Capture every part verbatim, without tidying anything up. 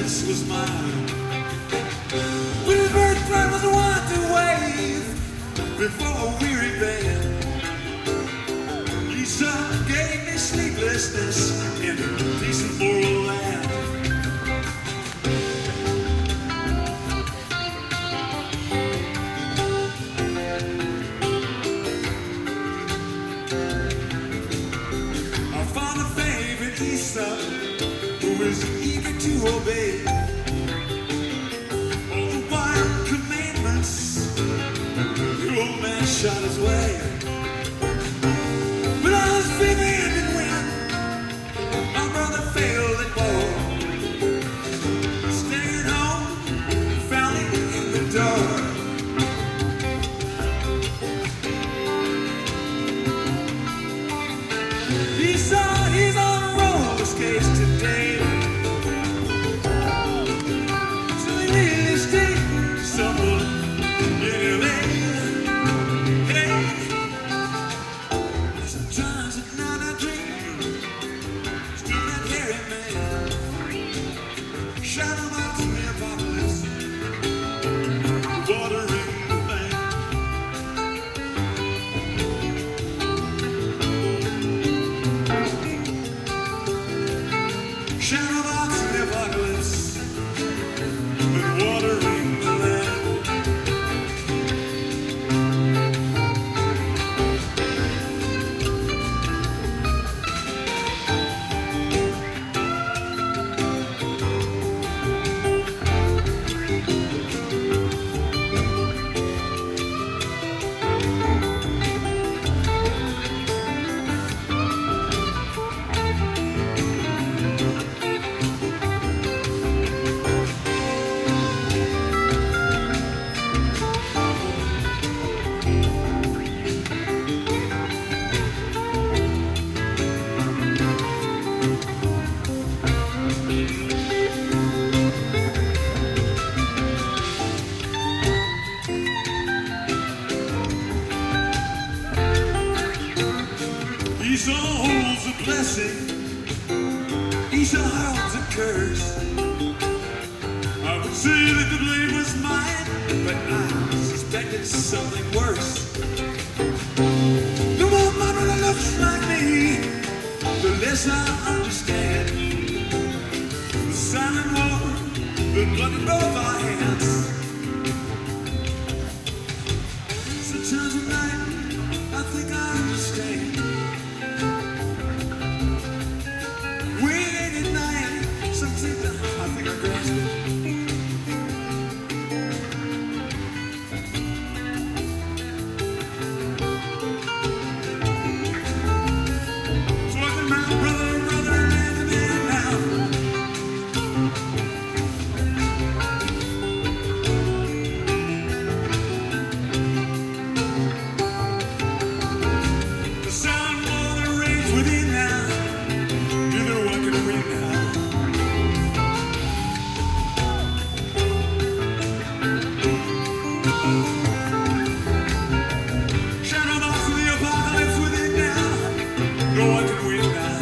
happiness was mine. When his birthright was one to wave before a weary band. Esau gave me sleeplessness in a decent moral land. Our father favored Esau, who was eager to obey all the wild commandments. The old man shot his way. But I was figuring that when my brother failed at war, staying home, found him in the door. Esau, he's on roller skates today. So they really stay somewhere in L A. Hey, sometimes at night I dream, still that hairy man, shadow out in the apocalypse, watering the land. Shadow box in the apocalypse and watering the land. Esau holds a blessing, Esau holds a curse. I would say that the blame was mine, but I suspected something worse. The more my brother looks like me, the less I understand. The silent war, the blood in both our hands. Sometimes at night, I think I understand. Wait at night, something that I think I grasp it. Talking about brother, brother, and man now. The sound of the rage within now. Neither one can win now. Shadow box of the apocalypse within now. No one can win now.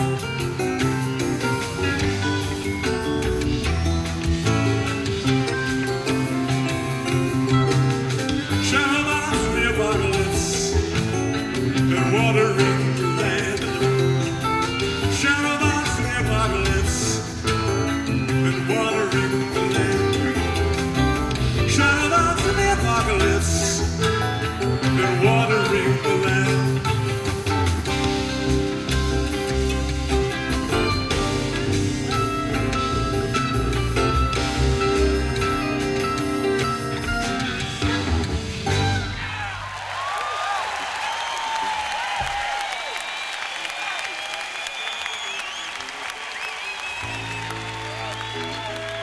Shadow box of the apocalypse and watering the land. Shadow box of the apocalypse and watering the land. Shadow box of the apocalypse and watering the land.